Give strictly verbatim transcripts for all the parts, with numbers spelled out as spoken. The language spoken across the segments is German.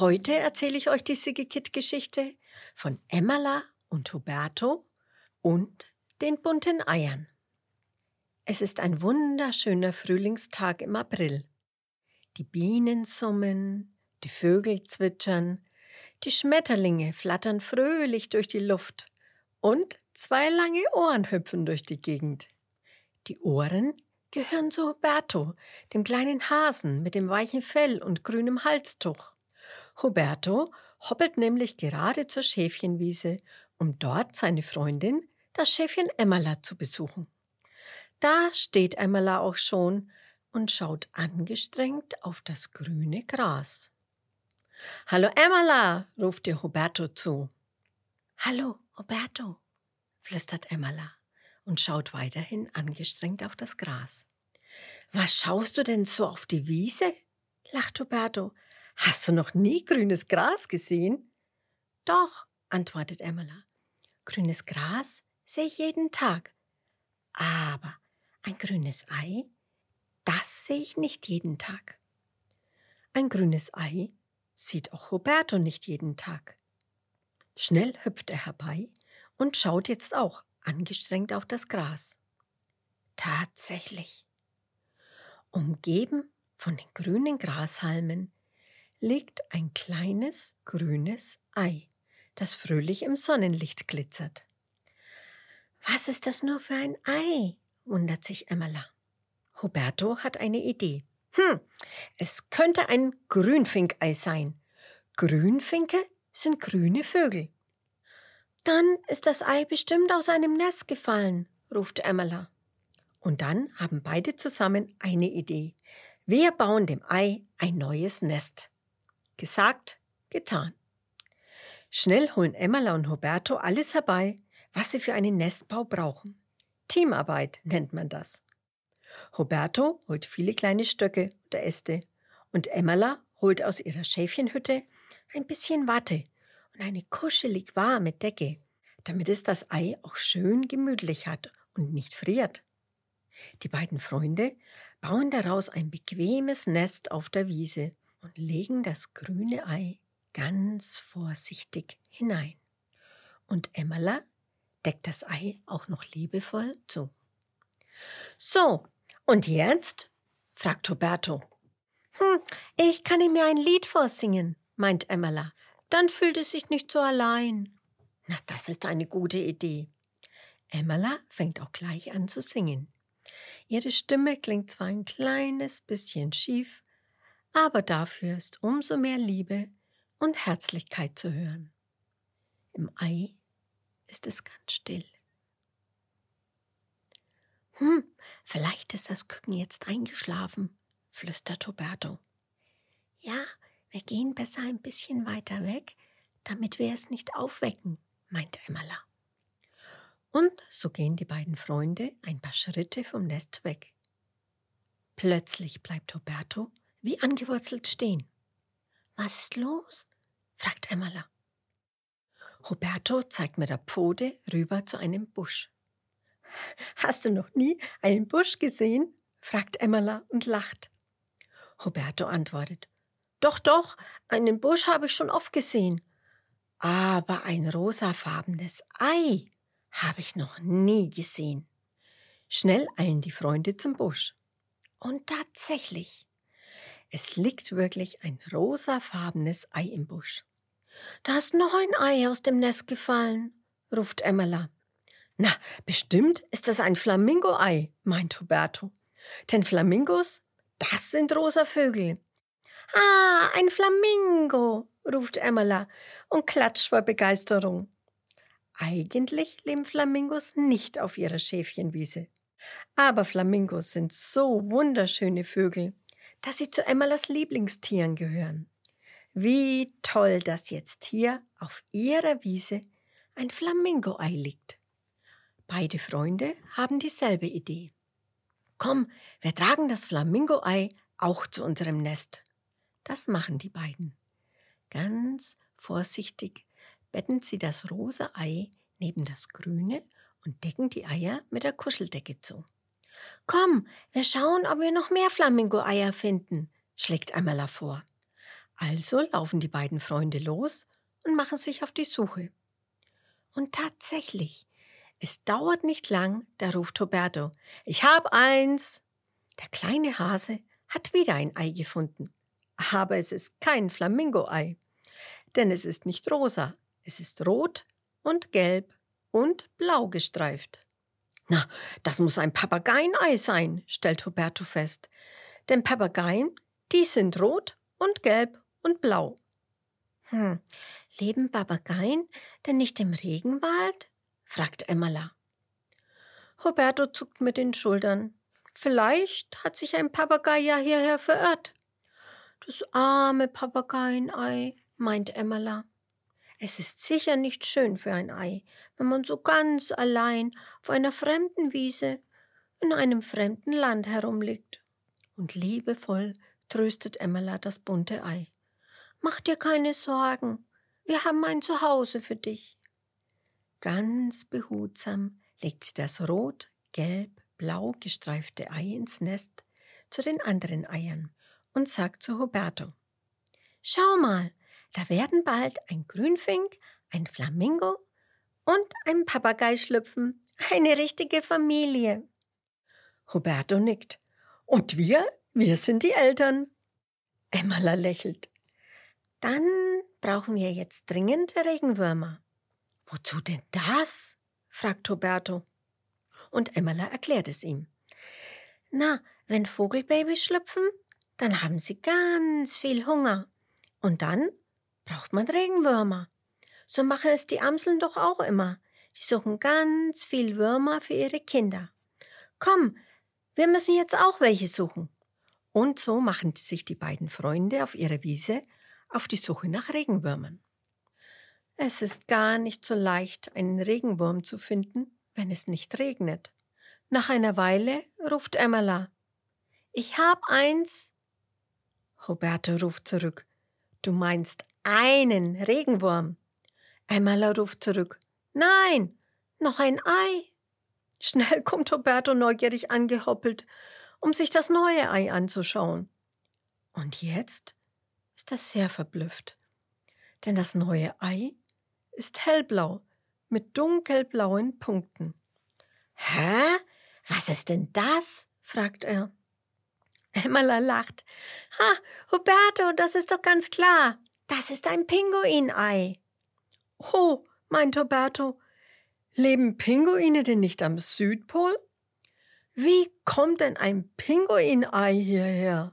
Heute erzähle ich euch die Sigge-Kit-Geschichte von Emmerla und Huberto und den bunten Eiern. Es ist ein wunderschöner Frühlingstag im April. Die Bienen summen, die Vögel zwitschern, die Schmetterlinge flattern fröhlich durch die Luft und zwei lange Ohren hüpfen durch die Gegend. Die Ohren gehören zu Huberto, dem kleinen Hasen mit dem weichen Fell und grünem Halstuch. Huberto hoppelt nämlich gerade zur Schäfchenwiese, um dort seine Freundin, das Schäfchen Emmerla, zu besuchen. Da steht Emmerla auch schon und schaut angestrengt auf das grüne Gras. »Hallo Emmerla«, ruft ihr Huberto zu. »Hallo Huberto«, flüstert Emmerla und schaut weiterhin angestrengt auf das Gras. »Was schaust du denn so auf die Wiese?«, lacht Huberto. »Hast du noch nie grünes Gras gesehen?« »Doch«, antwortet Emmerla. »Grünes Gras sehe ich jeden Tag. Aber ein grünes Ei, das sehe ich nicht jeden Tag.« Ein grünes Ei sieht auch Huberto nicht jeden Tag. Schnell hüpft er herbei und schaut jetzt auch angestrengt auf das Gras. Tatsächlich. Umgeben von den grünen Grashalmen liegt ein kleines grünes Ei, das fröhlich im Sonnenlicht glitzert. »Was ist das nur für ein Ei?«, wundert sich Emmerla. Huberto hat eine Idee. Hm, es könnte ein Grünfinkei sein. Grünfinke sind grüne Vögel. »Dann ist das Ei bestimmt aus einem Nest gefallen«, ruft Emmerla. Und dann haben beide zusammen eine Idee. Wir bauen dem Ei ein neues Nest. Gesagt, getan. Schnell holen Emmerla und Huberto alles herbei, was sie für einen Nestbau brauchen. Teamarbeit nennt man das. Huberto holt viele kleine Stöcke oder Äste und Emmerla holt aus ihrer Schäfchenhütte ein bisschen Watte und eine kuschelig warme Decke, damit es das Ei auch schön gemütlich hat und nicht friert. Die beiden Freunde bauen daraus ein bequemes Nest auf der Wiese und legen das grüne Ei ganz vorsichtig hinein. Und Emmerla deckt das Ei auch noch liebevoll zu. »So, und jetzt?«, fragt Huberto. »Hm, ich kann ihm ja ein Lied vorsingen«, meint Emmerla. »Dann fühlt es sich nicht so allein.« »Na, das ist eine gute Idee.« Emmerla fängt auch gleich an zu singen. Ihre Stimme klingt zwar ein kleines bisschen schief, aber dafür ist umso mehr Liebe und Herzlichkeit zu hören. Im Ei ist es ganz still. »Hm, vielleicht ist das Küken jetzt eingeschlafen«, flüstert Huberto. »Ja, wir gehen besser ein bisschen weiter weg, damit wir es nicht aufwecken«, meint Emmerla. Und so gehen die beiden Freunde ein paar Schritte vom Nest weg. Plötzlich bleibt Huberto wie angewurzelt stehen. »Was ist los?«, fragt Emmerla. Huberto zeigt mit der Pfote rüber zu einem Busch. »Hast du noch nie einen Busch gesehen?«, fragt Emmerla und lacht. Huberto antwortet. »Doch, doch, einen Busch habe ich schon oft gesehen. Aber ein rosafarbenes Ei habe ich noch nie gesehen.« Schnell eilen die Freunde zum Busch. Und tatsächlich, es liegt wirklich ein rosafarbenes Ei im Busch. »Da ist noch ein Ei aus dem Nest gefallen«, ruft Emmerla. »Na, bestimmt ist das ein Flamingo-Ei«, meint Huberto. »Denn Flamingos, das sind rosa Vögel.« »Ah, ein Flamingo«, ruft Emmerla und klatscht vor Begeisterung. Eigentlich leben Flamingos nicht auf ihrer Schäfchenwiese. Aber Flamingos sind so wunderschöne Vögel, dass sie zu Emmerlas Lieblingstieren gehören. Wie toll, dass jetzt hier auf ihrer Wiese ein Flamingo-Ei liegt. Beide Freunde haben dieselbe Idee. »Komm, wir tragen das Flamingo-Ei auch zu unserem Nest.« Das machen die beiden. Ganz vorsichtig betten sie das rosa Ei neben das grüne und decken die Eier mit der Kuscheldecke zu. »Komm, wir schauen, ob wir noch mehr Flamingo-Eier finden«, schlägt Emmerla vor. Also laufen die beiden Freunde los und machen sich auf die Suche. Und tatsächlich, es dauert nicht lang, da ruft Roberto: »Ich hab eins!« Der kleine Hase hat wieder ein Ei gefunden. Aber es ist kein Flamingo-Ei, denn es ist nicht rosa, es ist rot und gelb und blau gestreift. »Na, das muss ein Papageienei sein«, stellt Roberto fest. Denn Papageien, die sind rot und gelb und blau. »Hm, leben Papageien denn nicht im Regenwald?«, fragt Emmerla. Roberto zuckt mit den Schultern. »Vielleicht hat sich ein Papagei ja hierher verirrt.« »Das arme Papageienei«, meint Emmerla. »Es ist sicher nicht schön für ein Ei, wenn man so ganz allein auf einer fremden Wiese in einem fremden Land herumliegt.« Und liebevoll tröstet Emmerla das bunte Ei. »Mach dir keine Sorgen, wir haben ein Zuhause für dich.« Ganz behutsam legt sie das rot, gelb, blau gestreifte Ei ins Nest zu den anderen Eiern und sagt zu Roberto: »Schau mal, da werden bald ein Grünfink, ein Flamingo und ein Papagei schlüpfen. Eine richtige Familie.« Roberto nickt. »Und wir? Wir sind die Eltern.« Emmerla lächelt. »Dann brauchen wir jetzt dringend Regenwürmer.« »Wozu denn das?«, fragt Roberto. Und Emmerla erklärt es ihm. »Na, wenn Vogelbabys schlüpfen, dann haben sie ganz viel Hunger. Und dann braucht man Regenwürmer. So machen es die Amseln doch auch immer. Die suchen ganz viel Würmer für ihre Kinder. Komm, wir müssen jetzt auch welche suchen.« Und so machen sich die beiden Freunde auf ihrer Wiese auf die Suche nach Regenwürmern. Es ist gar nicht so leicht, einen Regenwurm zu finden, wenn es nicht regnet. Nach einer Weile ruft Emmerla: »Ich hab eins.« Roberto ruft zurück: »Du meinst einen Regenwurm?« Emmerla ruft zurück: »Nein, noch ein Ei.« Schnell kommt Roberto neugierig angehoppelt, um sich das neue Ei anzuschauen. Und jetzt ist er sehr verblüfft, denn das neue Ei ist hellblau mit dunkelblauen Punkten. »Hä? Was ist denn das?«, fragt er. Emmerla lacht. »Ha, Roberto, das ist doch ganz klar. Das ist ein Pinguinei.« »Oh«, meint Roberto, »leben Pinguine denn nicht am Südpol? Wie kommt denn ein Pinguinei hierher?«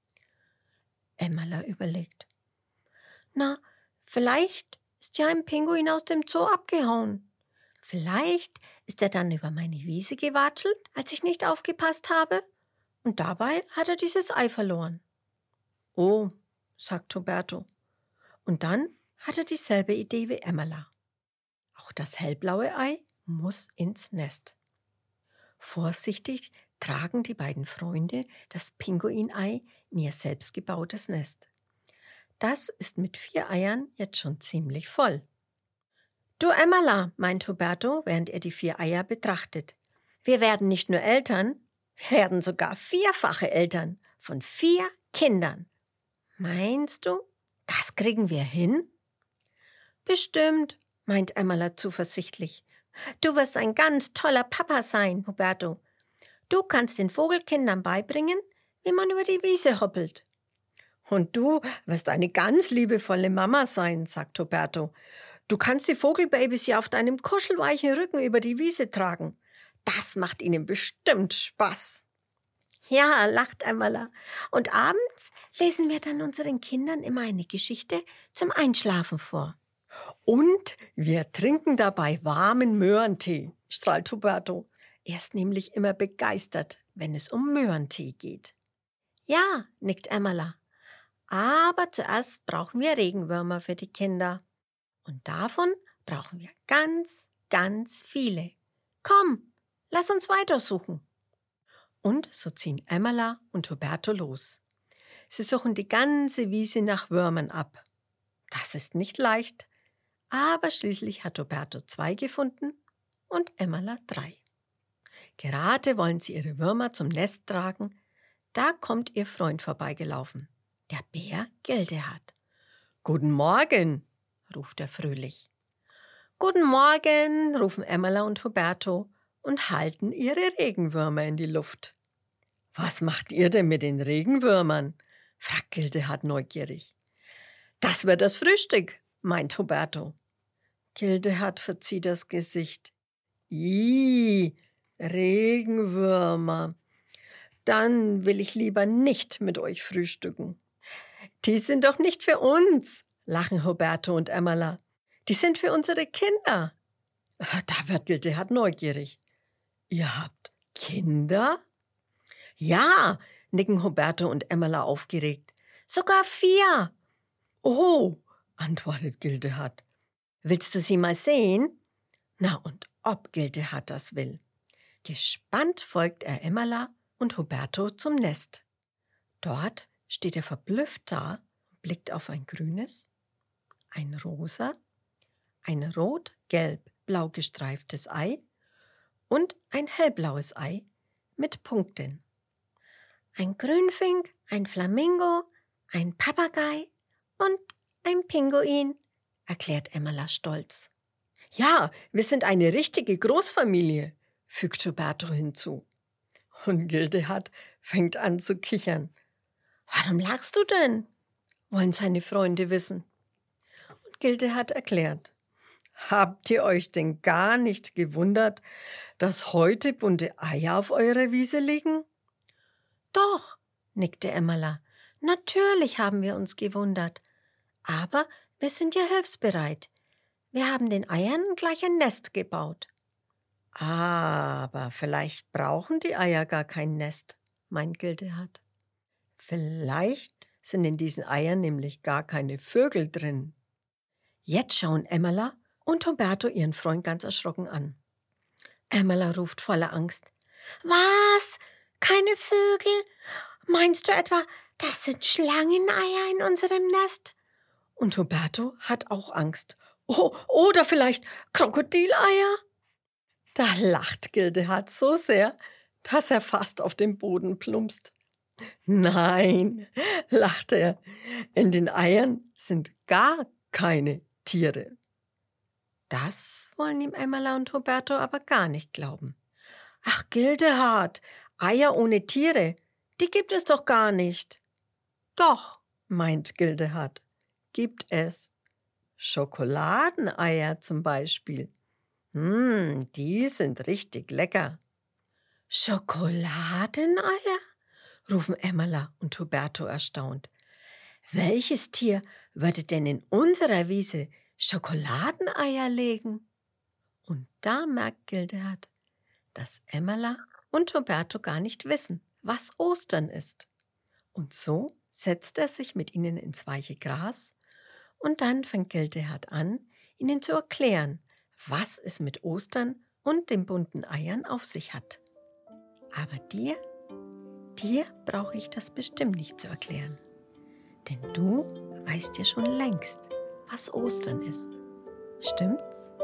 Emmerla überlegt. »Na, vielleicht ist ja ein Pinguin aus dem Zoo abgehauen. Vielleicht ist er dann über meine Wiese gewatschelt, als ich nicht aufgepasst habe, und dabei hat er dieses Ei verloren.« »Oh«, sagt Roberto. Und dann hat er dieselbe Idee wie Emmerla. Auch das hellblaue Ei muss ins Nest. Vorsichtig tragen die beiden Freunde das Pinguinei in ihr selbstgebautes Nest. Das ist mit vier Eiern jetzt schon ziemlich voll. »Du Emmerla«, meint Roberto, während er die vier Eier betrachtet. »Wir werden nicht nur Eltern, wir werden sogar vierfache Eltern von vier Kindern. Meinst du, das kriegen wir hin?« »Bestimmt«, meint Emmerla zuversichtlich. »Du wirst ein ganz toller Papa sein, Roberto. Du kannst den Vogelkindern beibringen, wie man über die Wiese hoppelt.« »Und du wirst eine ganz liebevolle Mama sein«, sagt Roberto. »Du kannst die Vogelbabys ja auf deinem kuschelweichen Rücken über die Wiese tragen. Das macht ihnen bestimmt Spaß.« »Ja«, lacht Emmerla. »Und abends lesen wir dann unseren Kindern immer eine Geschichte zum Einschlafen vor.« »Und wir trinken dabei warmen Möhrentee«, strahlt Roberto. Er ist nämlich immer begeistert, wenn es um Möhrentee geht. »Ja«, nickt Emmerla. »Aber zuerst brauchen wir Regenwürmer für die Kinder. Und davon brauchen wir ganz, ganz viele. Komm, lass uns weitersuchen.« Und so ziehen Emmerla und Roberto los. Sie suchen die ganze Wiese nach Würmern ab. Das ist nicht leicht, aber schließlich hat Roberto zwei gefunden und Emmerla drei. Gerade wollen sie ihre Würmer zum Nest tragen, da kommt ihr Freund vorbeigelaufen, der Bär Gildehard. Guten Morgen, ruft er fröhlich. Guten Morgen, rufen Emmerla und Huberto und halten ihre Regenwürmer in die Luft. Was macht ihr denn mit den Regenwürmern? Fragt Gildehard neugierig. Das wird das Frühstück, meint Huberto. Gildehard verzieht das Gesicht. Ih, Regenwürmer. Dann will ich lieber nicht mit euch frühstücken. Die sind doch nicht für uns, lachen Huberto und Emmerla. Die sind für unsere Kinder. Da wird Gildehard neugierig. Ihr habt Kinder? Ja, nicken Huberto und Emmerla aufgeregt. Sogar vier. Oh, antwortet Gildehard. Willst du sie mal sehen? Na und ob Gildehard das will. Gespannt folgt er Emmerla und Huberto zum Nest. Dort steht er verblüfft da und blickt auf ein grünes, ein rosa, ein rot-gelb-blau gestreiftes Ei und ein hellblaues Ei mit Punkten. Ein Grünfink, ein Flamingo, ein Papagei und ein Pinguin, erklärt Emmerla stolz. Ja, wir sind eine richtige Großfamilie, fügt Huberto hinzu. Und Gildehard fängt an zu kichern. Warum lachst du denn? Wollen seine Freunde wissen. Und Gildehard erklärt. Habt ihr euch denn gar nicht gewundert, dass heute bunte Eier auf eurer Wiese liegen? Doch, nickte Emmerla. Natürlich haben wir uns gewundert. Aber wir sind ja hilfsbereit. Wir haben den Eiern gleich ein Nest gebaut. Aber vielleicht brauchen die Eier gar kein Nest, meint Gildehard. Vielleicht sind in diesen Eiern nämlich gar keine Vögel drin. Jetzt schauen Emmerla und Huberto ihren Freund ganz erschrocken an. Emmerla ruft voller Angst. Was? Keine Vögel? Meinst du etwa, das sind Schlangeneier in unserem Nest? Und Huberto hat auch Angst. Oh, oder vielleicht Krokodileier? Da lacht Gildehard so sehr, dass er fast auf den Boden plumpst. Nein, lacht er, in den Eiern sind gar keine Tiere. Das wollen ihm Emmerla und Huberto aber gar nicht glauben. Ach, Gildehard, Eier ohne Tiere, die gibt es doch gar nicht. Doch, meint Gildehard, gibt es. Schokoladeneier zum Beispiel. Hm, die sind richtig lecker. Schokoladeneier? Rufen Emmerla und Huberto erstaunt. Welches Tier würde denn in unserer Wiese Schokoladeneier legen? Und da merkt Gildehard, dass Emmerla und Huberto gar nicht wissen, was Ostern ist. Und so setzt er sich mit ihnen ins weiche Gras und dann fängt Gildehard an, ihnen zu erklären, was es mit Ostern und den bunten Eiern auf sich hat. Aber dir, dir brauche ich das bestimmt nicht zu erklären. Denn du weißt ja schon längst, was Ostern ist. Stimmt's?